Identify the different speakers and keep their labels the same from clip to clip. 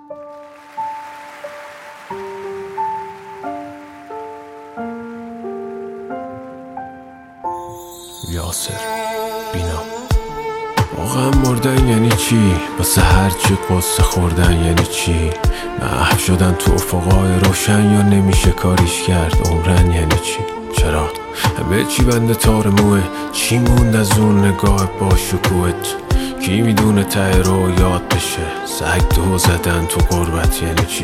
Speaker 1: یاسر بینا. واقعا مردن یعنی چی؟ واسه هرچی قصه خوردن یعنی چی؟ محو شدن تو افقای روشن یا نمیشه کاریش کرد؟ عمرن یعنی چی؟ چرا؟ به چی بنده تار موه؟ چی موند از اون نگاه با شکوهت؟ کی میدونه ته رو یاد بشه؟ سگ دو زدن تو غربت یعنی چی؟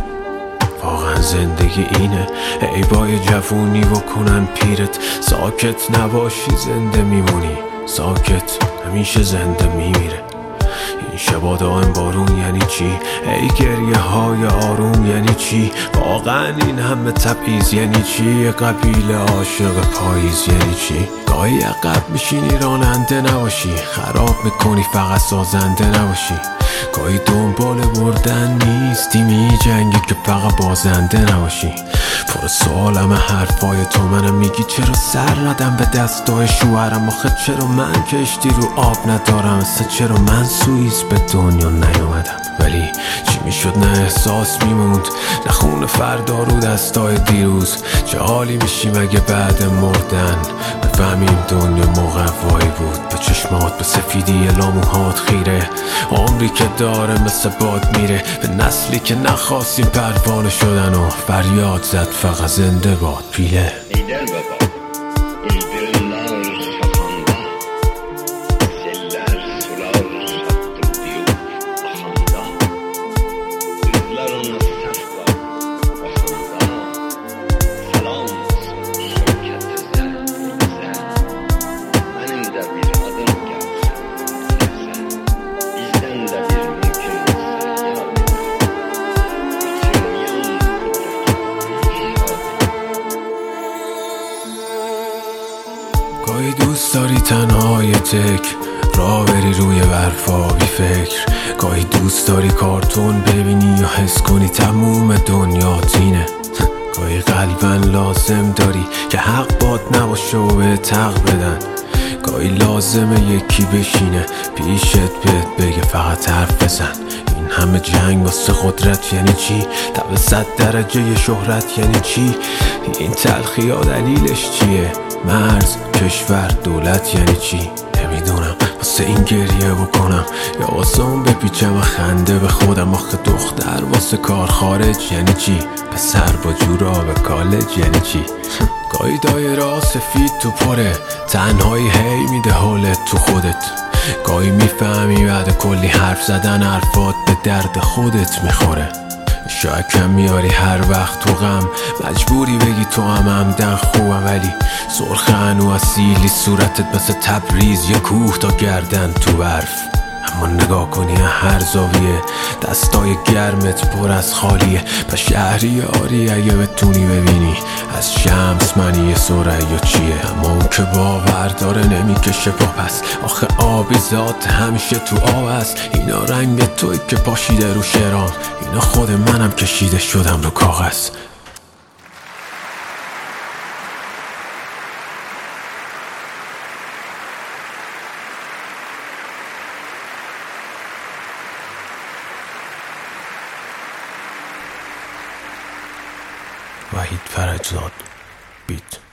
Speaker 1: واقعا زندگی اینه؟ ای بای جوونی بکنن پیرت، ساکت نباشی زنده میمونی، ساکت همیشه زنده میمیره. این شبا دائم بارون یعنی چی؟ ای گریه های آروم یعنی چی؟ واقعا این همه تبعیض یعنی چی؟ قبیله عاشق پاییز یعنی چی؟ گاهی عقب میشینی راننده نباشی، خراب میکنی فقط سازنده نباشی. گاهی دنبال بردن نیستی، می جنگی که فقط بازنده نباشی. پر سوالم حرفای تو، منم میگی چرا سر ندم به دستای شوهرم؟ آخه چرا من کشتی رو آب ندارم؟ اصلا چرا من سوئیس به دنیا نیومدم؟ ولی چی میشد؟ نه احساس میموند، نه خون فردا رو دستای دیروز. چه حالی میشیم اگه بعد مردن بفهمیم دنیا مقوایی بود؟ به چشمات، به سفیدی لاموهات خیره، عمری که داره مثل باد میره. به نسلی که نخواستیم پروانه شدن و فریاد زد فقط زنده باد پیله.
Speaker 2: Lider baba, ildirimler kafanda, seller sular hattı diyor ahanda. Yüzler ona sef var kafanda, selam olsun şirketize bize. Benim de bir adım gelsin bize, bizden de bir mümkün olsa yardım. Bütün yan
Speaker 1: گاهی دوست داری تنهای تک راه بری روی برفا بی فکر، گاهی دوست داری کارتون ببینی یا حس کنی تموم دنیا تینه. گاهی قلبا لازم داری که حق باد نباشه و به حق بدن، گاهی لازمه یکی بشینه پیشت بهت بگه فقط حرف بزن. این همه جنگ واسه قدرت یعنی چی؟ تا به 100 درجه شهرت یعنی چی؟ این تلخی ها دلیلش چیه؟ مرز، کشور، دولت یعنی چی؟ نمیدونم واسه این گریه بکنم یا واسه اون بپیچم و خنده به خودم. آخه دختر واسه کار خارج یعنی چی؟ پسر با جورا به کالج یعنی چی؟ گاهی دایره سفید تو پره، تنهایی هی میده حالت تو خودت. گاهی میفهمی بعد کلی حرف زدن حرفات به درد خودت میخوره. شاید کم میاری هر وقت تو غم، مجبوری بگی تو همدن خوبم، ولی سرخ هنو اصیلی صورتت مثل تبریز یه کوه تا گردن تو برف. اما نگاه کنی هر زاویه دستای گرمت پر از خالیه. پس شهری آری اگه بتونی ببینی از شمس منی ثریا چیه؟ اما اون که باور داره نمیکشه پا پس، آخه آبی ذات همیشه تو آب است. اینا رنگ توی که پاشیده رو شرام، اینا خود منم کشیده شدم رو کاغذ. وحید فرجزاد بیت.